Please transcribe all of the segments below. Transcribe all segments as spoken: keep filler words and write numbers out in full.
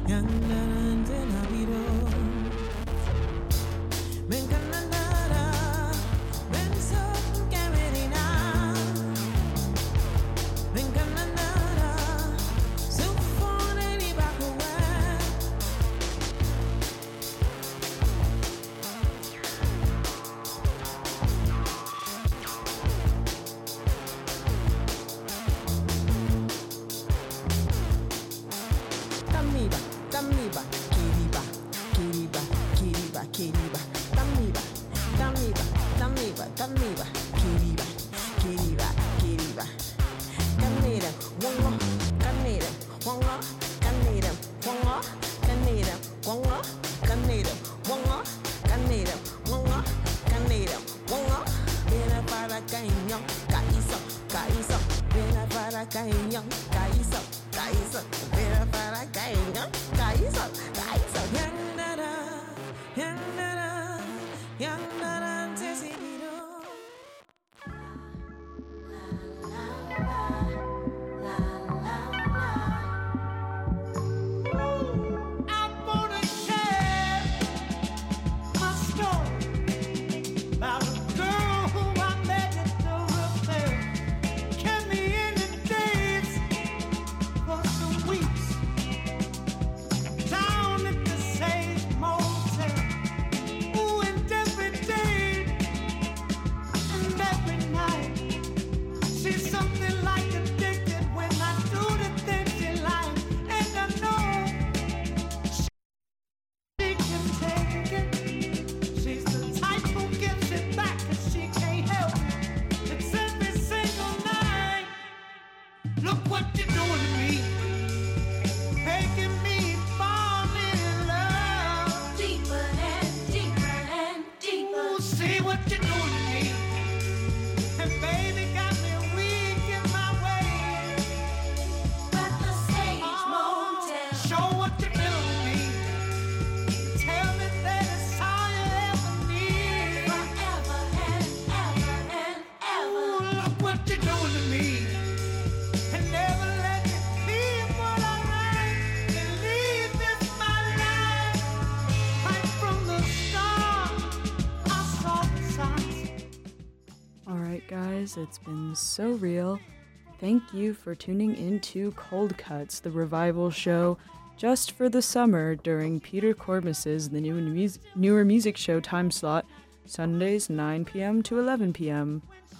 It's been so real. Thank you for tuning into Cold Cuts, the revival show just for the summer during Peter Cormus's The New Mus- Newer Music Show time slot, Sundays nine p.m. to eleven p.m.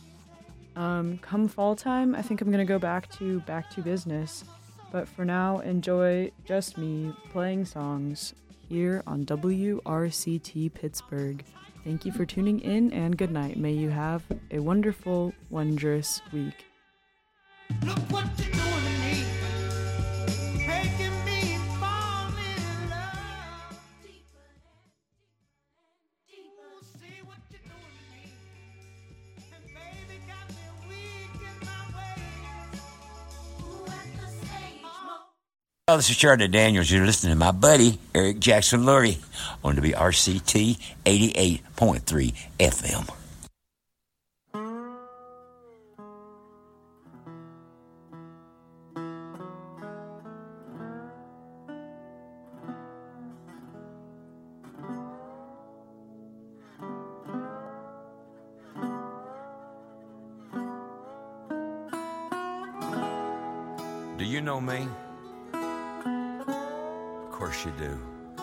Um, come fall time, I think I'm going to go back to back to business. But for now, enjoy just me playing songs here on W R C T Pittsburgh. Thank you for tuning in, and good night. May you have a wonderful, wondrous week. Look what you're doing to me, making me fall in love. Deeper and deeper and deeper. See what you're doing to me, and baby got me weak in my ways. Ooh, at the stage mode. Well, this is Charlie Daniels. You're listening to my buddy, Eric Jackson Lurie, on W R C T eighty-eight point three F M. Do you know me? Of course you do.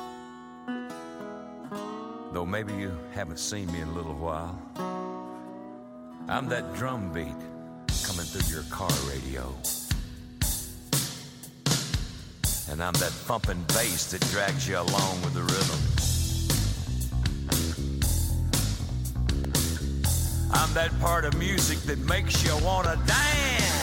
Though maybe you haven't seen me in a little while. I'm that drum beat coming through your car radio. And I'm that thumping bass that drags you along with the rhythm. I'm that part of music that makes you want to dance.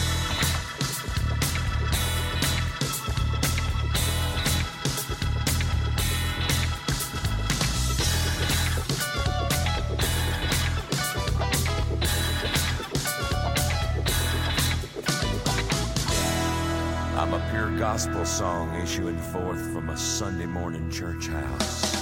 I'm a pure gospel song issuing forth from a Sunday morning church house.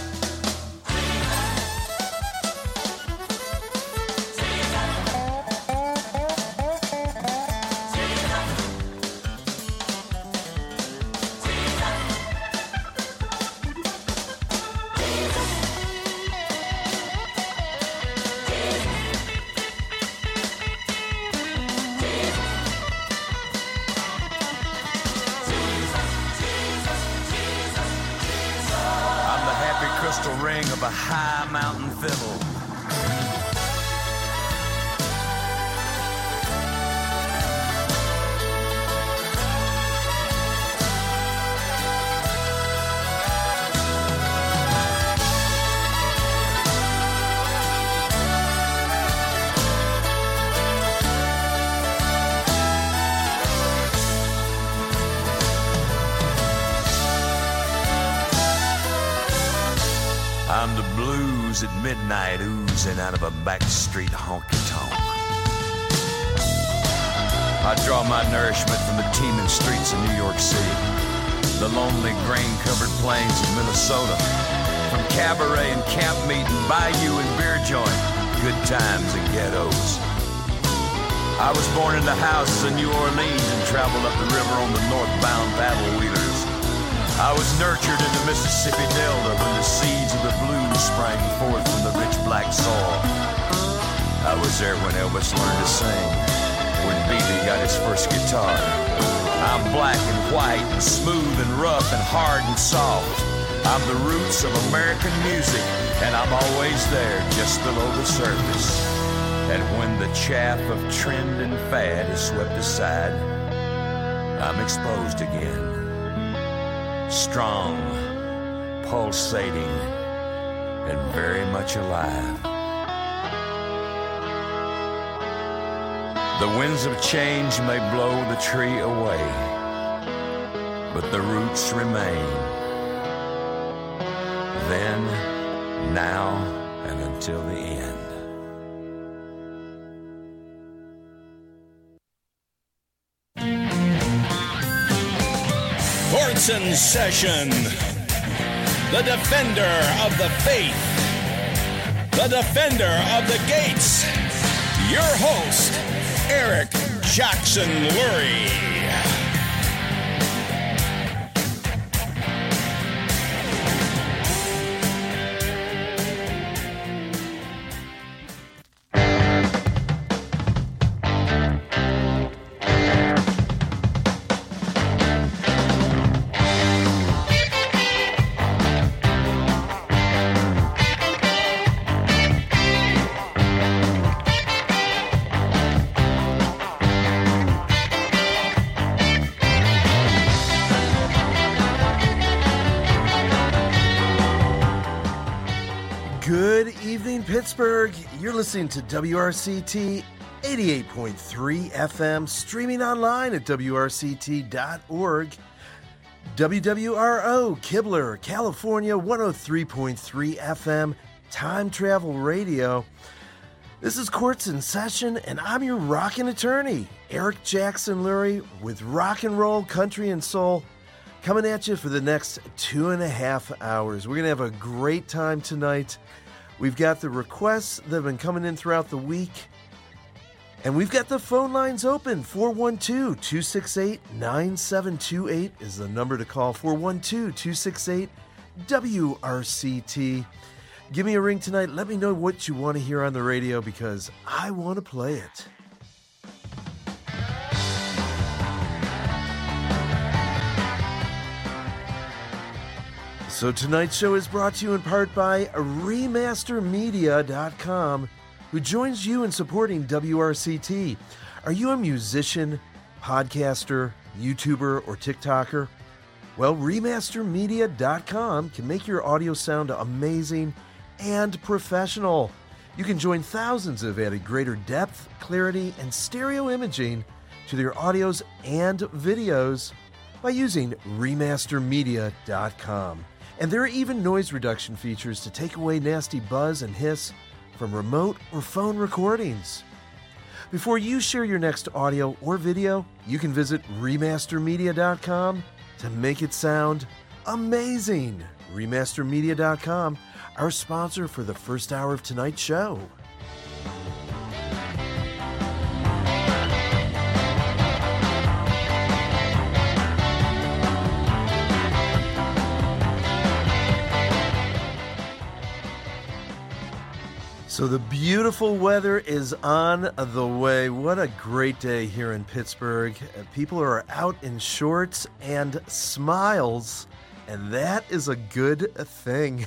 crystal ring of a high mountain fiddle. I'm the blues at midnight oozing out of a backstreet honky-tonk. I draw my nourishment from the teeming streets of New York City, the lonely grain-covered plains of Minnesota, from cabaret and camp meeting, bayou and beer joint, good times and ghettos. I was born in the houses of New Orleans and traveled up the river on the northbound paddle wheelers. I was nurtured in the Mississippi Delta when the seeds of the blues sprang forth from the rich black soil. I was there when Elvis learned to sing, when B B got his first guitar. I'm black and white and smooth and rough and hard and soft. I'm the roots of American music, and I'm always there just below the surface. And when the chaff of trend and fad is swept aside, I'm exposed again. Strong, pulsating, and very much alive. The winds of change may blow the tree away, but the roots remain. Then, now, and until the end. Courtson Session, the defender of the faith, the defender of the gates, your host, Eric Jackson Lurie. Pittsburgh, you're listening to W R C T eighty-eight point three F M, streaming online at W R C T dot org. W W R O, Kibler, California, one oh three point three F M, Time Travel Radio. This is Courts in Session, and I'm your rockin' attorney, Eric Jackson Lurie, with rock and roll, country, and soul, coming at you for the next two and a half hours. We're going to have a great time tonight. We've got the requests that have been coming in throughout the week. And we've got the phone lines open. four one two, two six eight, nine seven two eight is the number to call. four one two, two six eight, W R C T. Give me a ring tonight. Let me know what you want to hear on the radio because I want to play it. So tonight's show is brought to you in part by remaster media dot com, who joins you in supporting W R C T. Are you a musician, podcaster, YouTuber, or TikToker? Well, remaster media dot com can make your audio sound amazing and professional. You can join thousands of added greater depth, clarity, and stereo imaging to their audios and videos by using remaster media dot com. And there are even noise reduction features to take away nasty buzz and hiss from remote or phone recordings. Before you share your next audio or video, you can visit remaster media dot com to make it sound amazing. remaster media dot com, our sponsor for the first hour of tonight's show. So the beautiful weather is on the way. What a great day here in Pittsburgh. People are out in shorts and smiles and that is a good thing.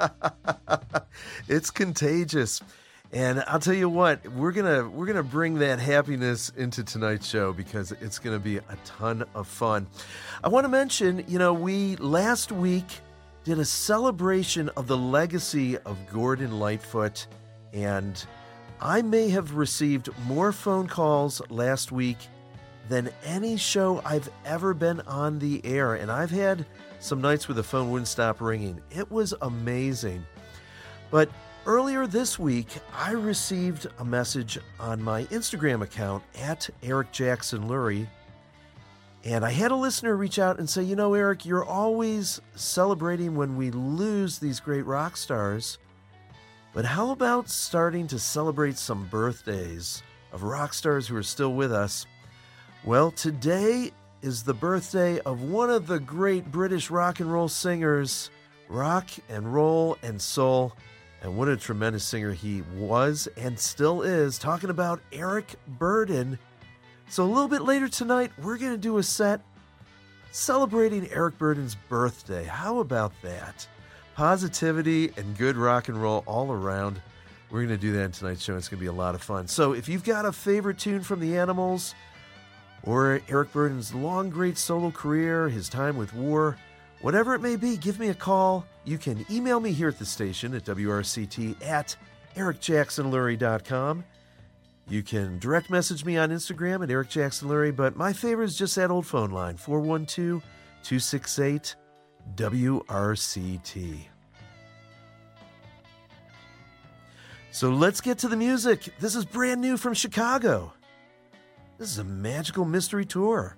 It's contagious. And I'll tell you what, we're gonna we're gonna bring that happiness into tonight's show because it's gonna be a ton of fun. I want to mention, you know, we last week did a celebration of the legacy of Gordon Lightfoot, and I may have received more phone calls last week than any show I've ever been on the air, and I've had some nights where the phone wouldn't stop ringing. It was amazing. But earlier this week, I received a message on my Instagram account at Eric Jackson Lurie, and I had a listener reach out and say, you know, Eric, you're always celebrating when we lose these great rock stars, but how about starting to celebrate some birthdays of rock stars who are still with us? Well, today is the birthday of one of the great British rock and roll singers, rock and roll and soul. And what a tremendous singer he was and still is, talking about Eric Burdon. So a little bit later tonight, we're going to do a set celebrating Eric Burdon's birthday. How about that? Positivity and good rock and roll all around. We're going to do that in tonight's show. It's going to be a lot of fun. So if you've got a favorite tune from the Animals or Eric Burdon's long, great solo career, his time with War, whatever it may be, give me a call. You can email me here at the station at W R C T at eric jackson lurie dot com. You can direct message me on Instagram at Eric Jackson Lurie, but my favorite is just that old phone line, four one two, two six eight, W R C T. So let's get to the music. This is brand new from Chicago. This is a Magical Mystery Tour.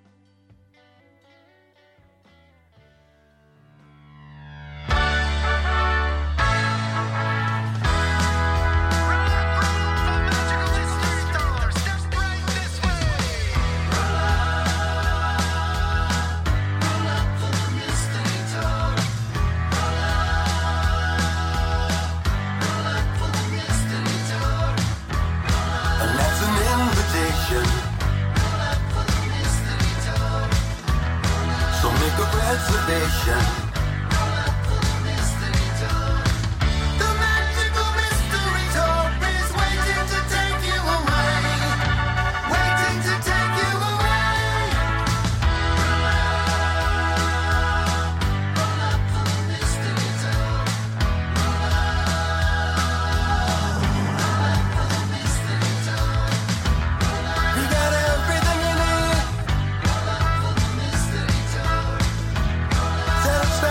Reservation. Satisfaction.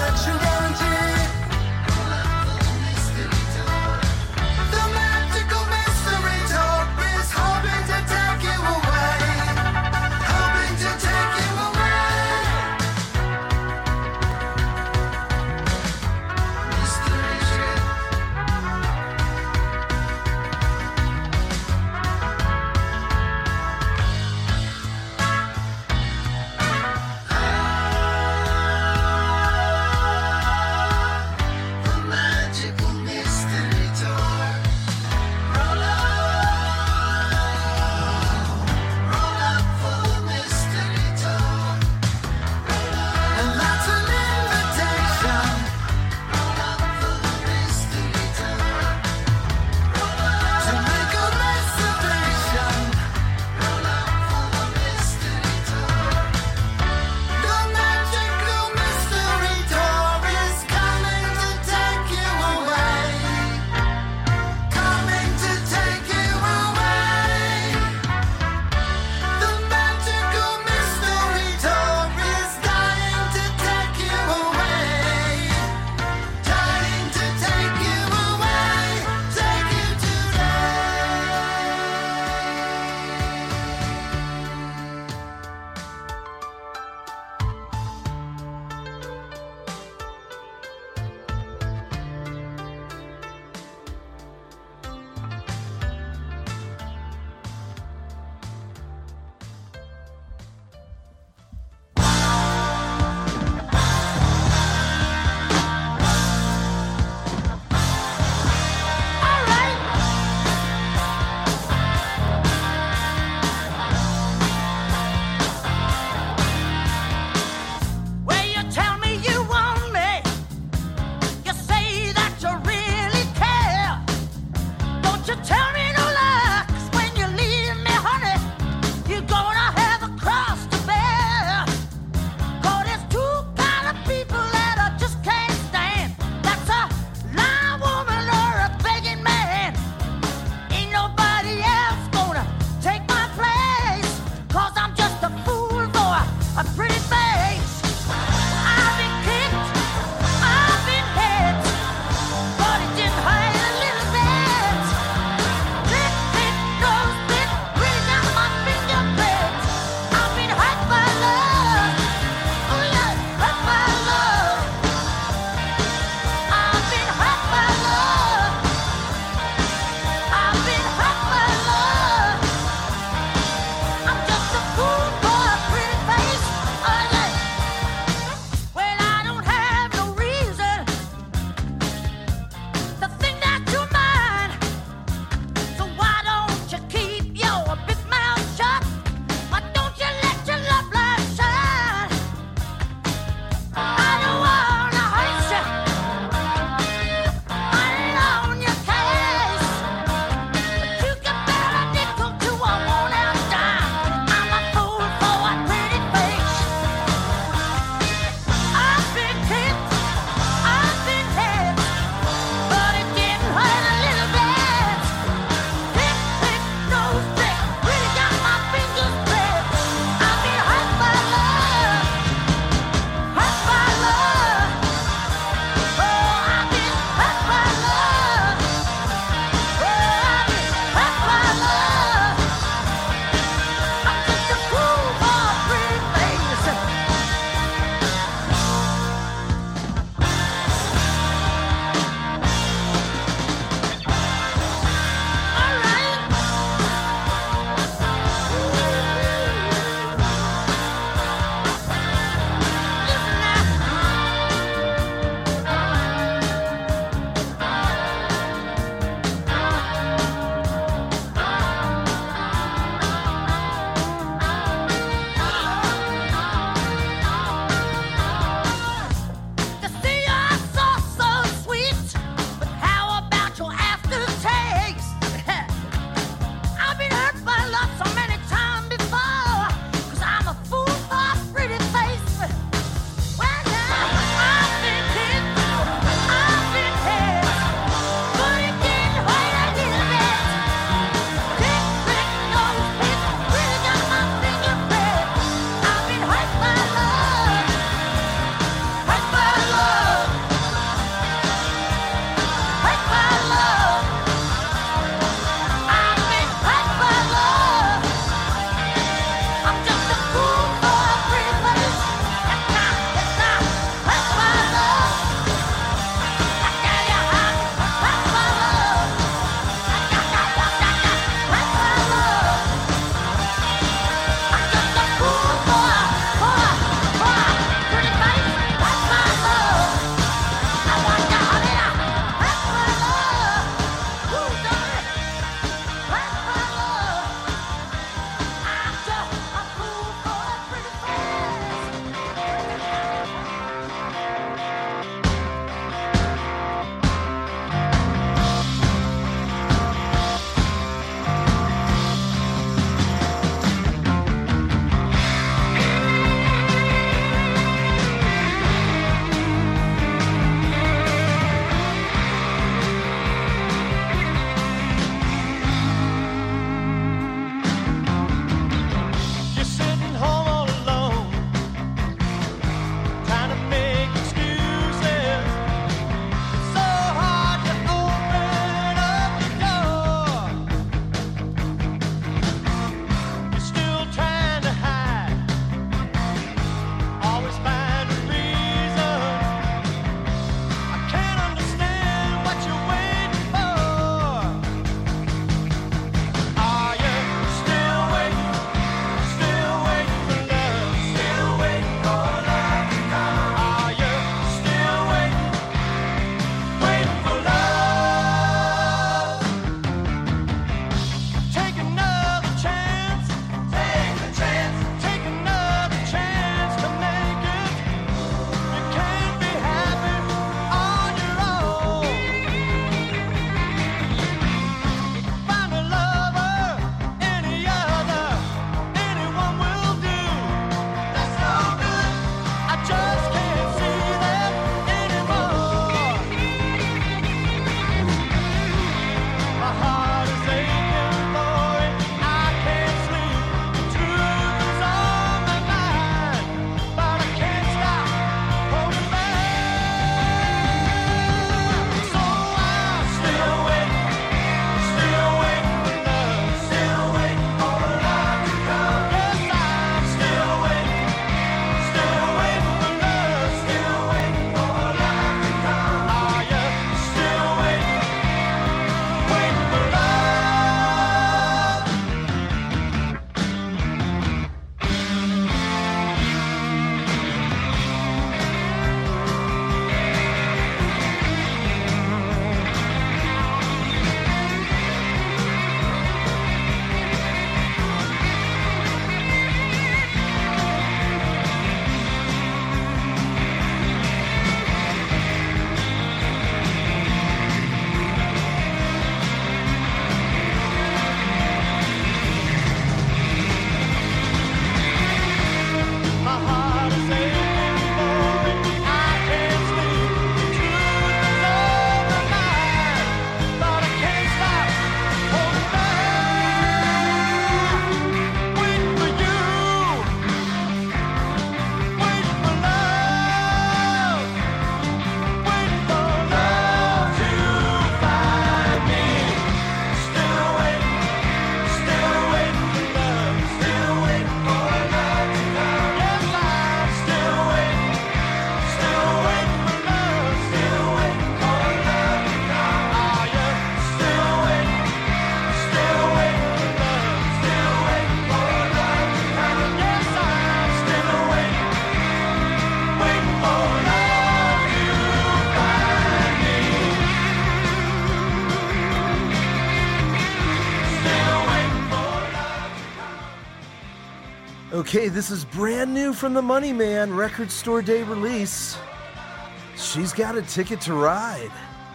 Okay, this is brand new from the Money Man Record Store Day release. She's Got a Ticket to Ride.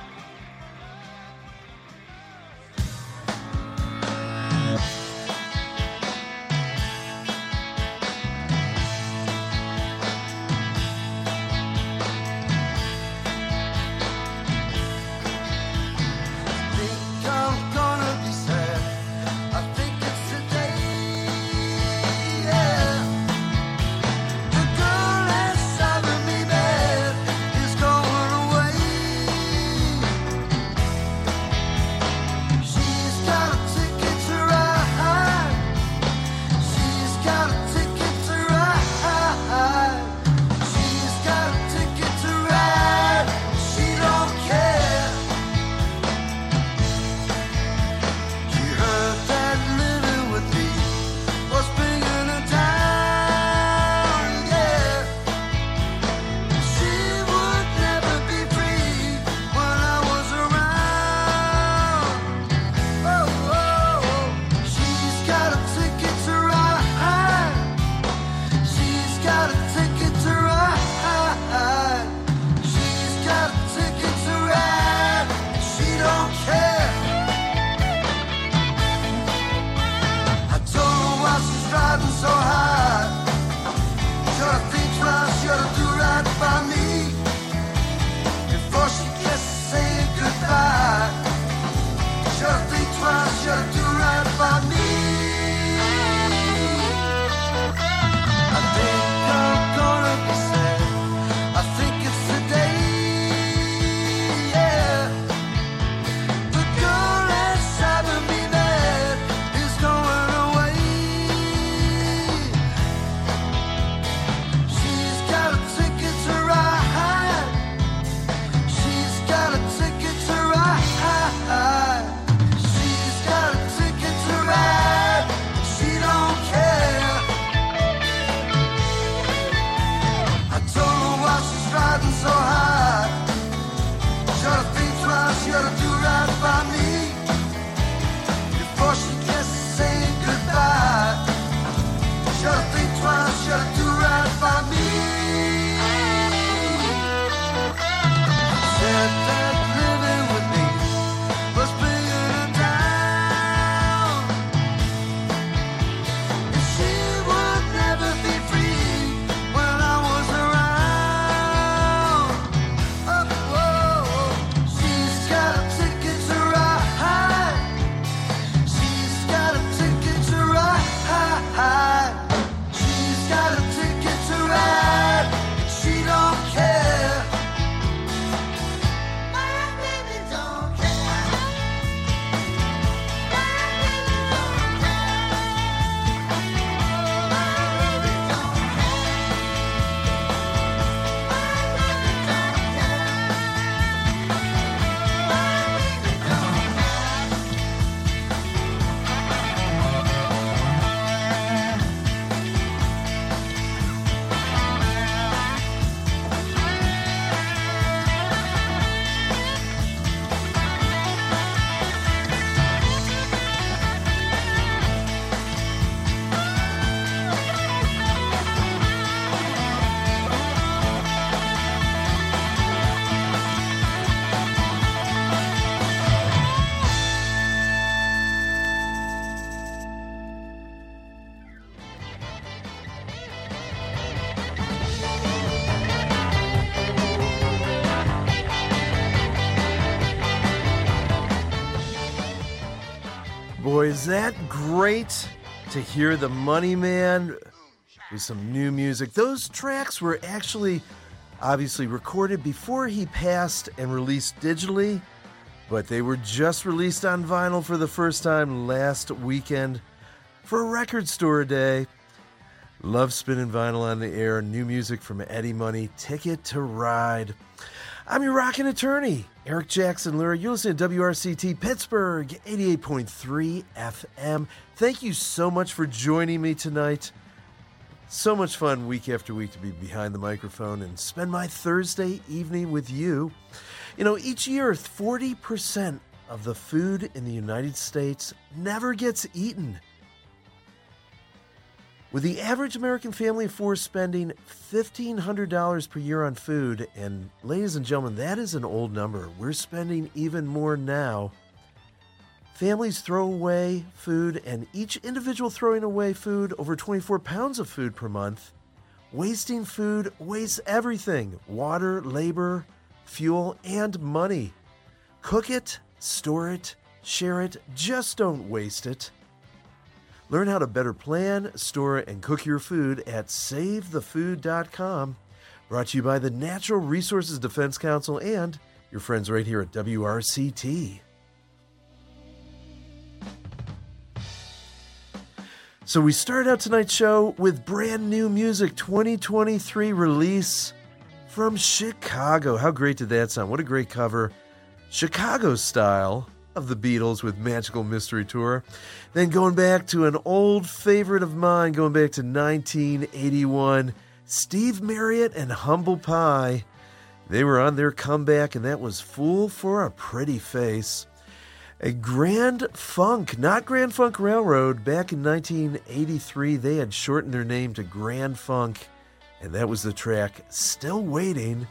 Boy, is that great to hear the Money Man with some new music. Those tracks were actually obviously recorded before he passed and released digitally, but they were just released on vinyl for the first time last weekend for Record Store Day. Love spinning vinyl on the air. New music from Eddie Money, Ticket to Ride. I'm your rockin' attorney, Eric Jackson Lurie. You're listening to W R C T Pittsburgh, eighty-eight point three F M. Thank you so much for joining me tonight. So much fun week after week to be behind the microphone and spend my Thursday evening with you. You know, each year, forty percent of the food in the United States never gets eaten. With the average American family of four spending fifteen hundred dollars per year on food, and ladies and gentlemen, that is an old number. We're spending even more now. Families throw away food, and each individual throwing away food, over twenty-four pounds of food per month. Wasting food wastes everything: water, labor, fuel, and money. Cook it, store it, share it, just don't waste it. Learn how to better plan, store, and cook your food at save the food dot com. Brought to you by the Natural Resources Defense Council and your friends right here at W R C T. So we start out tonight's show with brand new music, twenty twenty-three release from Chicago. How great did that sound? What a great cover. Chicago style of the Beatles with Magical Mystery Tour. Then going back to an old favorite of mine, going back to nineteen eighty-one, Steve Marriott and Humble Pie. They were on their comeback, and that was Fool for a Pretty Face. A Grand Funk, not Grand Funk Railroad. Back in nineteen eighty-three, they had shortened their name to Grand Funk, and that was the track Still Waiting.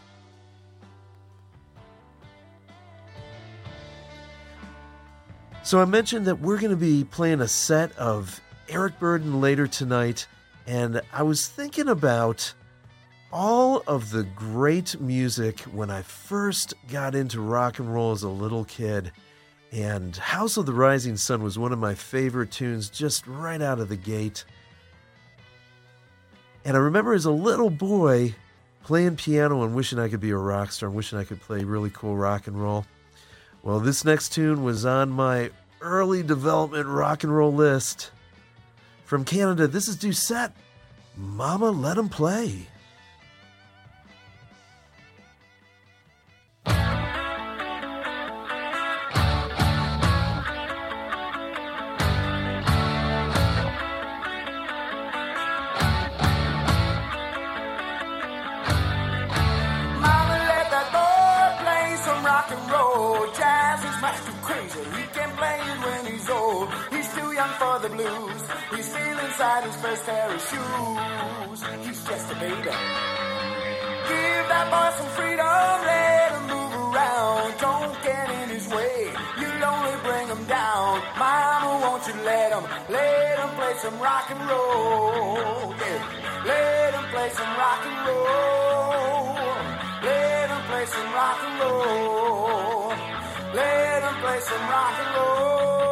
So I mentioned that we're going to be playing a set of Eric Burdon later tonight, and I was thinking about all of the great music when I first got into rock and roll as a little kid. And House of the Rising Sun was one of my favorite tunes just right out of the gate. And I remember as a little boy playing piano and wishing I could be a rock star and wishing I could play really cool rock and roll. Well, this next tune was on my early development rock and roll list. From Canada, this is Doucette, Mama Let 'Em Play. The blues. He's still inside his first pair of shoes. He's just a baby. Give that boy some freedom, let him move around. Don't get in his way, you'll only bring him down. Mama, won't you let him, let him play some rock and roll. Yeah. Let him play some rock and roll. Let him play some rock and roll. Let him play some rock and roll.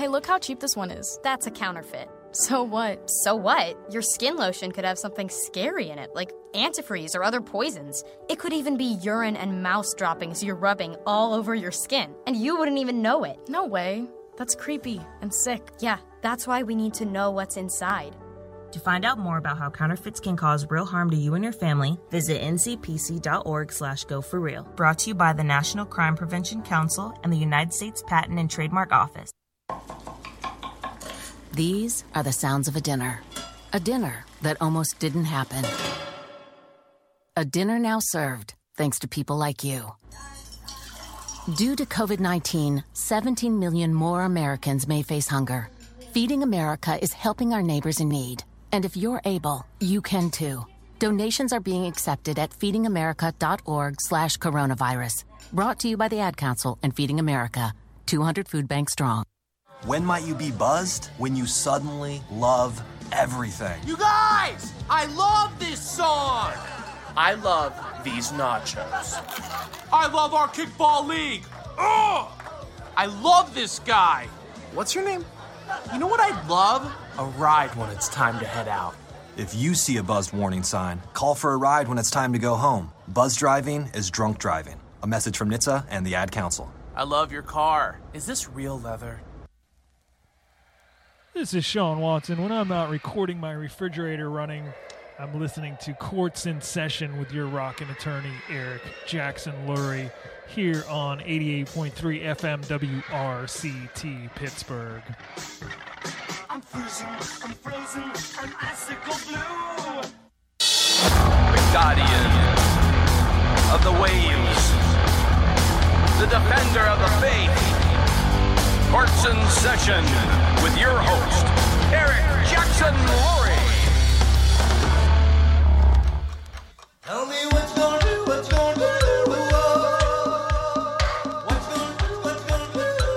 look how cheap this one is. That's a counterfeit. So what? So what? Your skin lotion could have something scary in it, like antifreeze or other poisons. It could even be urine and mouse droppings you're rubbing all over your skin, and you wouldn't even know it. No way. That's creepy and sick. Yeah, that's why we need to know what's inside. To find out more about how counterfeits can cause real harm to you and your family, visit N C P C dot org slash go for real. Brought to you by the National Crime Prevention Council and the United States Patent and Trademark Office. These are the sounds of a dinner. A dinner that almost didn't happen. A dinner now served, thanks to people like you. Due to covid nineteen, seventeen million more Americans may face hunger. Feeding America is helping our neighbors in need. And if you're able, you can too. Donations are being accepted at feeding america dot org slash coronavirus. Brought to you by the Ad Council and Feeding America, two hundred food banks strong. When might you be buzzed? When you suddenly love everything. You guys! I love this song! I love these nachos. I love our kickball league! Ugh! I love this guy! What's your name? You know what I'd love? A ride when it's time to head out. If you see a buzzed warning sign, call for a ride when it's time to go home. Buzz driving is drunk driving. A message from N H T S A and the Ad Council. I love your car. Is this real leather? This is Sean Watson. When I'm not recording my refrigerator running, I'm listening to Courts in Session with your rockin' attorney, Eric Jackson Lurie, here on eighty-eight point three F M W R C T Pittsburgh. I'm freezing, I'm frozen, I'm icicle blue. The guardian of the waves, the defender of the faith. Courts in Session with your host, Eric Jackson Lurie. Tell me what's gonna do, what's gonna do. What's gonna do, what's gonna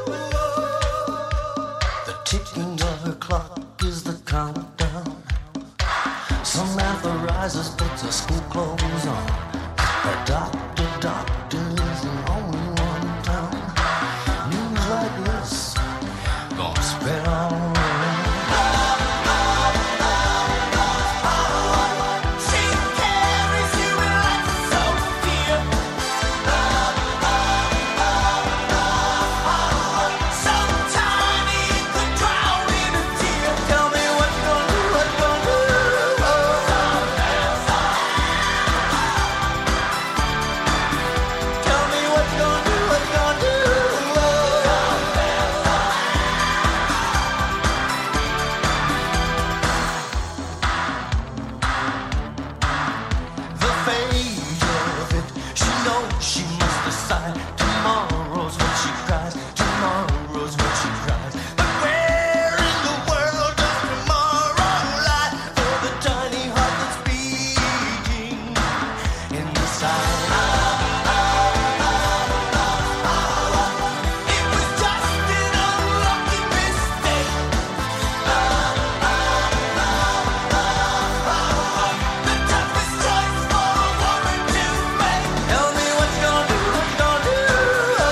do. The ticking of her clock is the countdown. Samantha rises, puts her school clothes on. Her doctor, doctor is the only one in town. News like this gonna spread all around. She carries you like Sophia. So tiny you could drown in a tear. Tell me what's gonna do, what's gonna do. Tell me what's gonna do, what's gonna do. The fate of it, she knows she must decide. Tomorrow's when she cries, tomorrow's when she cries. But where in the world does tomorrow lie? For the tiny heart that's beating inside. It was just an unlucky mistake. The toughest choice for a woman to make. Tell me what's gonna do, what's gonna do.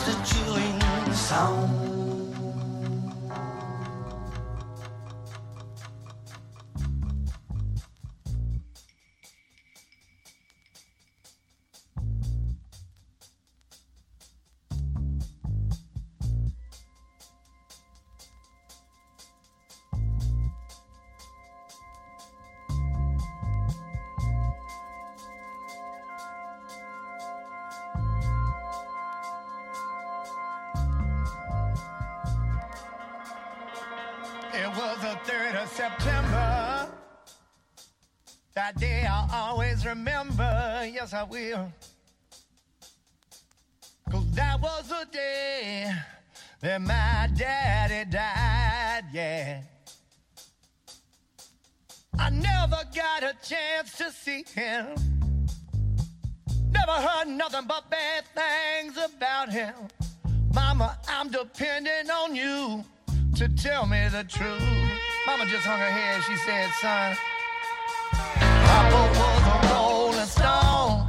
was the chewing sound. It was the third of September. That day I'll always remember. Yes, I will. Cause that was the day that my daddy died, yeah. I never got a chance to see him. Never heard nothing but bad things about him. Mama, I'm depending on you to tell me the truth. Mama just hung her head. She said, son, Papa was a rolling stone.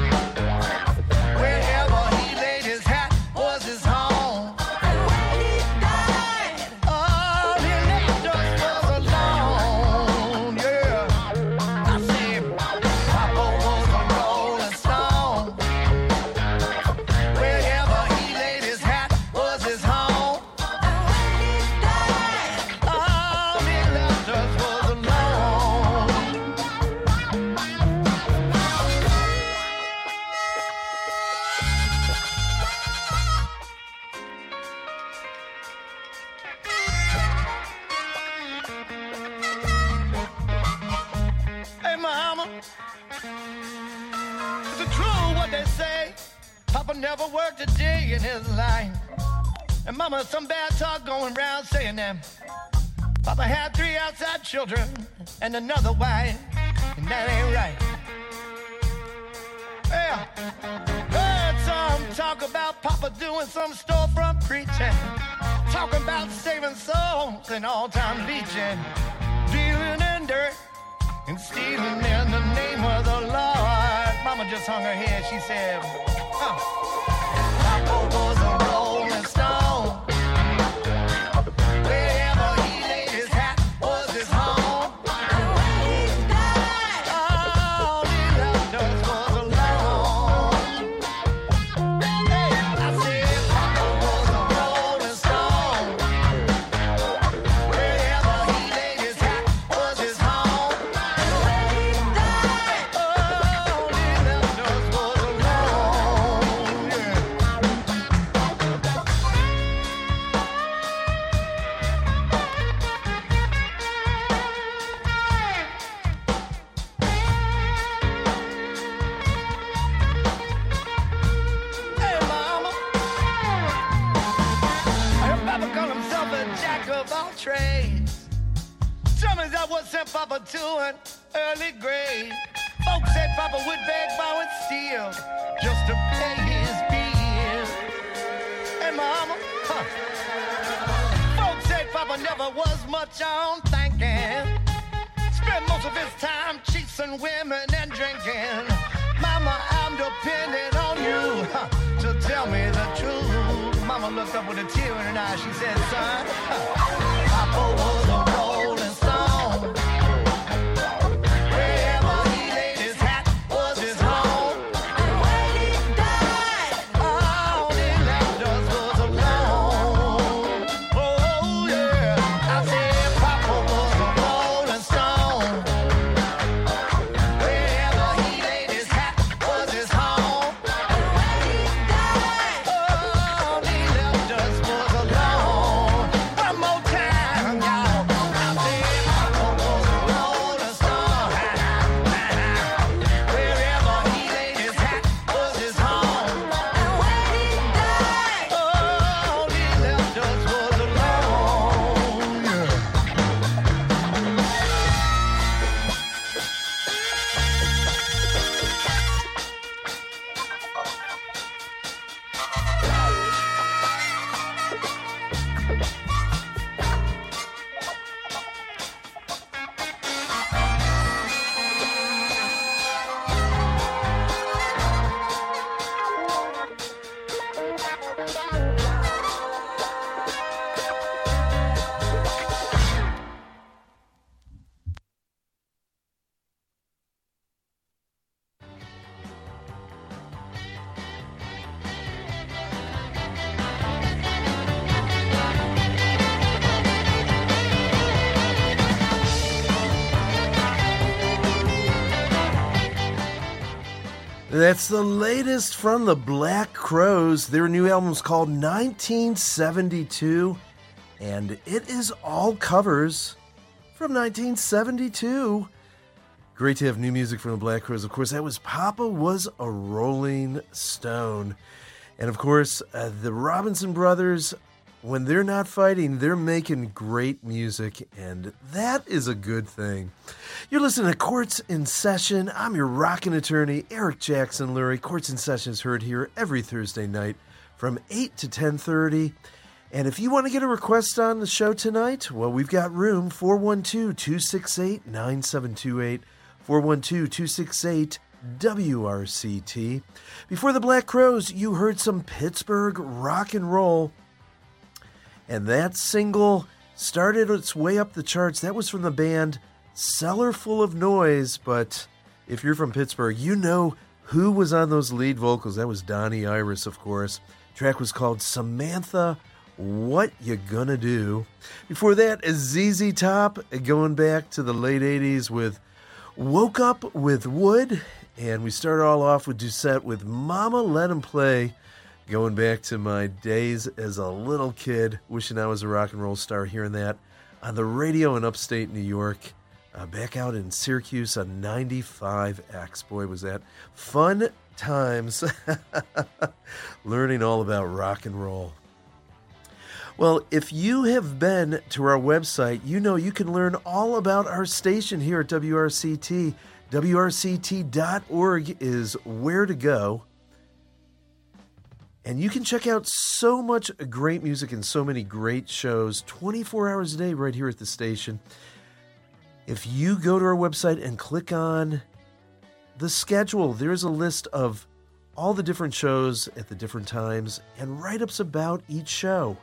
Wherever he laid his hat was his home. When he died, all he left us was alone. Yeah, I said, Papa was a rolling stone. Wherever he laid his hat was his home. Papa never worked a day in his life. And mama, some bad talk going around saying that Papa had three outside children and another wife, and that ain't right. Yeah, heard some talk about Papa doing some storefront preaching, talking about saving souls and all-time leeching, dealing in dirt and stealing in the name of the Lord. Mama just hung her head. She said, huh. Papa was a rolling stone. Wherever he laid his hat was his home. And when he died, all he left us was alone. Hey, I said Papa was a rolling stone. Wherever he laid his hat was his home. And when he died, all he left us was alone. Hey, Mama. I heard Papa call himself a jack of all trades. Tell me that what sent Papa to an early grave. Folks said Papa would beg, borrow, and steal just to pay his bills. Hey, Mama. Huh. Folks said Papa never was much on thinking. Spent most of his time chasing women and drinking. Mama, I'm depending on you huh, to tell me the truth. Mama looked up with a tear in her eye. She said, son, huh, Papa was a rolling stone. Wherever he laid his hat was his home. And when he died, all he left us was alone. Oh, yeah. I said Papa was a rolling stone. Wherever he laid his hat was his home. And when he died, all he left us was alone. One more time, y'all. That's the latest from the Black Crowes. Their new album's called nineteen seventy-two, and it is all covers from nineteen seventy-two. Great to have new music from the Black Crowes. Of course, that was Papa Was a Rolling Stone. And of course, uh, the Robinson Brothers, when they're not fighting, they're making great music, and that is a good thing. You're listening to Courts in Session. I'm your rockin' attorney, Eric Jackson Lurie. Courts in Session is heard here every Thursday night from eight to ten thirty. And if you want to get a request on the show tonight, well, we've got room, four one two, two six eight, nine seven two eight, four one two, two six eight, W R C T. Before the Black Crowes, you heard some Pittsburgh rock and roll. And that single started its way up the charts. That was from the band Cellar Full of Noise. But if you're from Pittsburgh, you know who was on those lead vocals. That was Donnie Iris, of course. The track was called Samantha, What You Gonna Do? Before that, Z Z Top, going back to the late eighties with Woke Up with Wood. And we start all off with Doucette with Mama Let 'Em Play. Going back to my days as a little kid, wishing I was a rock and roll star, hearing that on the radio in upstate New York. Uh, back out in Syracuse on ninety-five X. Boy, was that fun times learning all about rock and roll. Well, if you have been to our website, you know you can learn all about our station here at W R C T. W R C T dot org is where to go. And you can check out so much great music and so many great shows twenty-four hours a day right here at the station. If you go to our website and click on the schedule, there's a list of all the different shows at the different times and write-ups about each show.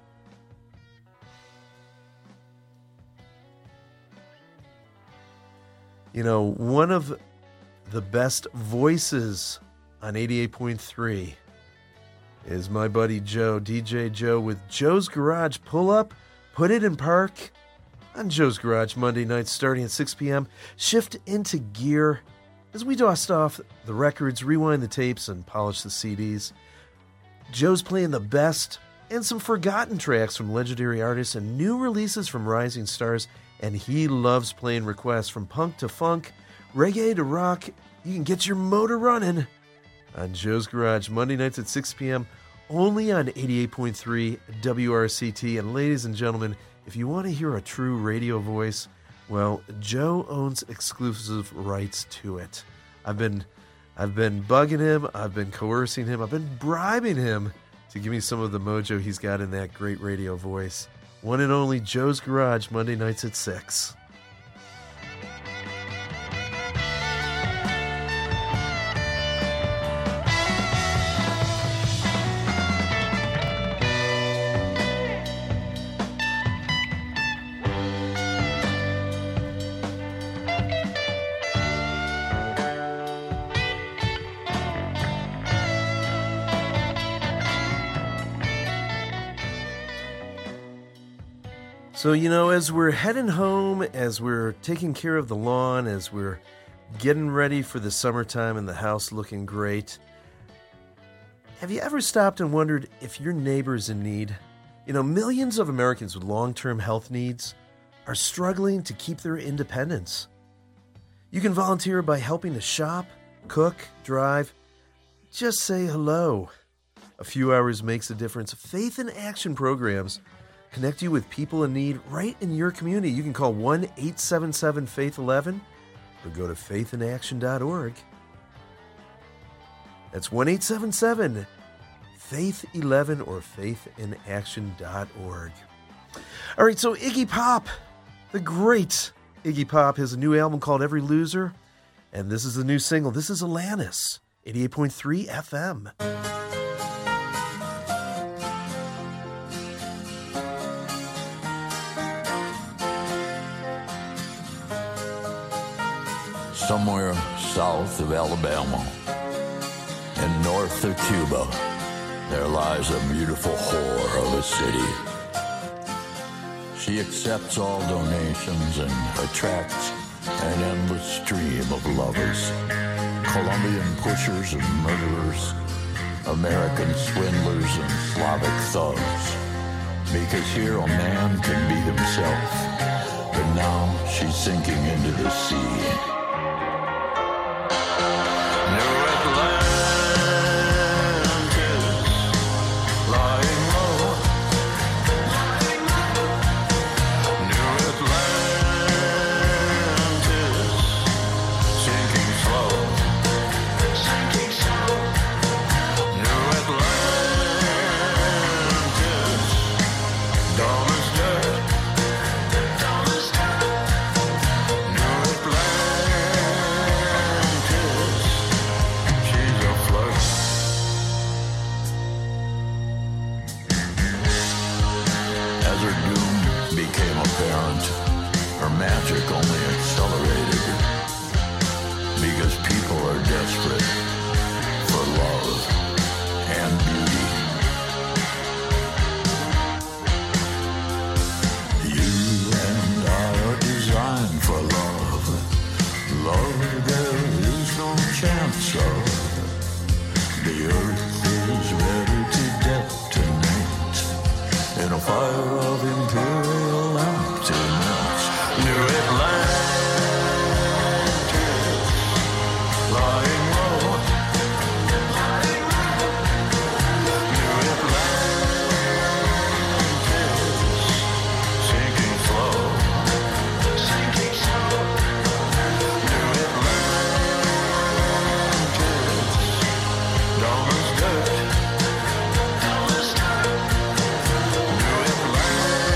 You know, one of the best voices on eighty-eight point three is my buddy Joe, D J Joe, with Joe's Garage. Pull up, put it in park on Joe's Garage Monday nights starting at six p.m. Shift into gear as we dust off the records, rewind the tapes, and polish the C Ds. Joe's playing the best and some forgotten tracks from legendary artists and new releases from rising stars. And he loves playing requests from punk to funk, reggae to rock. You can get your motor running on Joe's Garage Monday nights at six p.m. only on eighty-eight point three W R C T. And ladies and gentlemen, if you want to hear a true radio voice, well, Joe owns exclusive rights to it. I've been, I've been bugging him. I've been coercing him. I've been bribing him to give me some of the mojo he's got in that great radio voice. One and only Joe's Garage, Monday nights at six. So, you know, as we're heading home, as we're taking care of the lawn, as we're getting ready for the summertime and the house looking great, have you ever stopped and wondered if your neighbor's in need? You know, millions of Americans with long-term health needs are struggling to keep their independence. You can volunteer by helping to shop, cook, drive, just say hello. A few hours makes a difference. Faith in Action programs connect you with people in need right in your community. You can call one eight seven seven faith eleven or go to faith in action dot org. That's one eight seven seven faith eleven or faith in action dot org. All right, so Iggy Pop, the great Iggy Pop, has a new album called Every Loser, and this is the new single. This is Alanis, eighty-eight point three F M. Somewhere south of Alabama and north of Cuba, there lies a beautiful whore of a city. She accepts all donations and attracts an endless stream of lovers, Colombian pushers and murderers, American swindlers and Slavic thugs. Because here a man can be himself, but now she's sinking into the sea. New Atlantis, lying low. New Atlantis, sinking slow. Sinking slow. New Atlantis, dumb as dirt. Dumb as dirt. New Atlantis, she's a flirt. As her doom became apparent, her magic only accelerated. Because people are desperate for love and beauty. You and I are designed for love. Love there is no chance of. The earth is ready to detonate in a fire of imperial emptiness. New Atlantis, lying low. New Atlantis, sinking slow. Sinking slow. New Atlantis, dumb as dirt. Dumb as dirt. New Atlantis.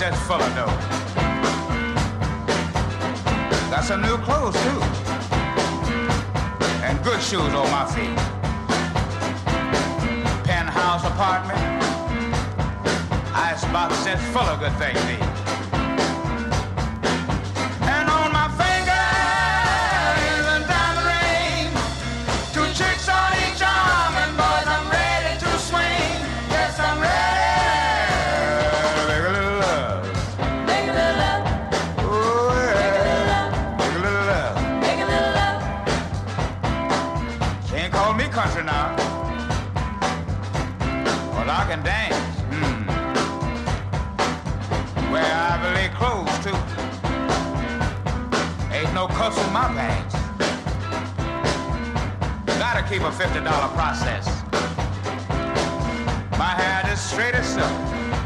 says full of dough. Got some new clothes too, and good shoes on my feet. Penthouse apartment, icebox says full of good things to eat. And on my finger is a diamond ring, two chicks on each arm, and boys, I'm ready to swing. Yes, I'm ready. Make a little love. Make a little love. Oh, yeah. Make a little love. Make a little love. Can't call me country now. Well, I can dance. Hmm. Wear Ivory clothes, too. Ain't no cuffs in my pants. Gotta keep a fifty dollar process. My hair is straight as silk.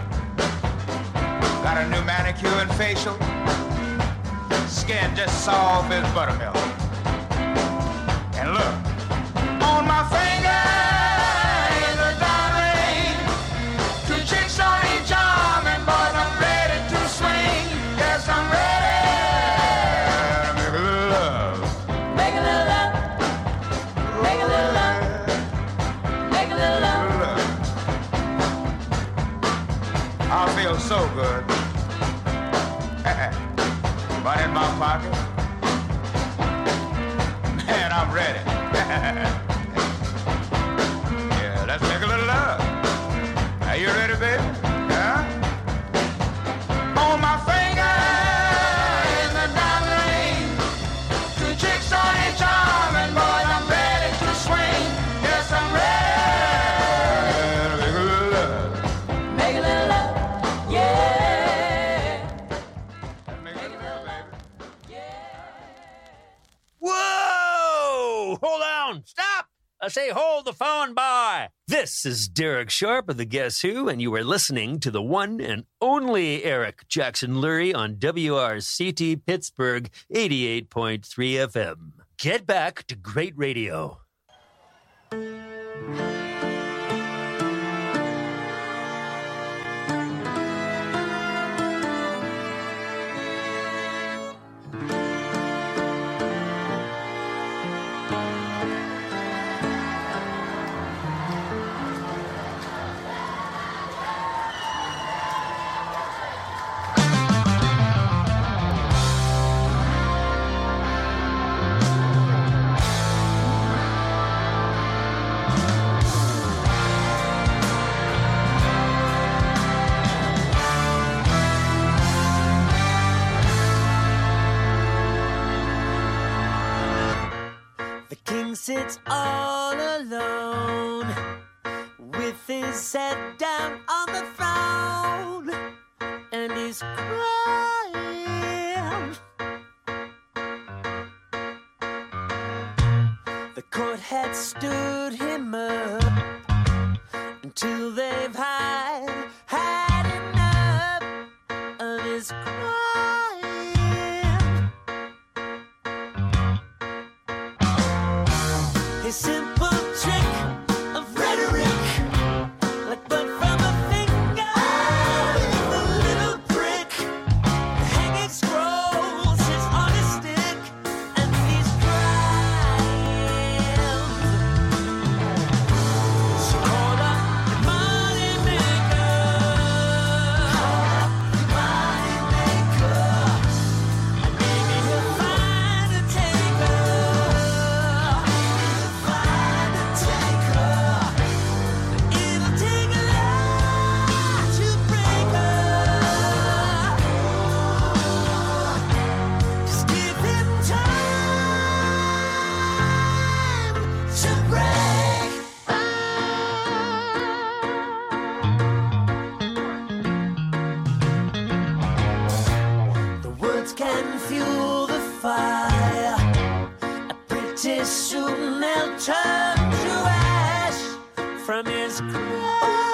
Got a new manicure and facial. Skin just soft as buttermilk. And look, on my finger is a diamond ring. Two chicks on each arm, and boys, I'm ready to swing. Yes, I'm ready. Make a little love. Make a little love. Make a little love. Make a little love. I feel so good. Money in my pocket. Man, I'm ready. Yeah, let's make a little love. Are you ready, baby? Huh? On my finger is a diamond ring. Two chicks on each arm, and boys, I'm ready to swing. Yes, I'm ready. Make a little love. Make a little love. Yeah. Whoa! Hold on! Stop! I say hold the phone by. This is Derek Sharp of the Guess Who, and you are listening to the one and only Eric Jackson Lurie on W R C T Pittsburgh eighty-eight point three F M. Get back to great radio. Sits all alone with his head down on the throne, and he's crying. The court had stood him up until they've had, had enough of his crying. A simple trick of rhetoric, like blood from a finger, with a little prick. The hanging scrolls is on a stick, and he's crying. So call up your money maker, call up your money maker, and maybe he'll find a taker. Can fuel the fire. Pretty soon they'll turn to ash from his cry.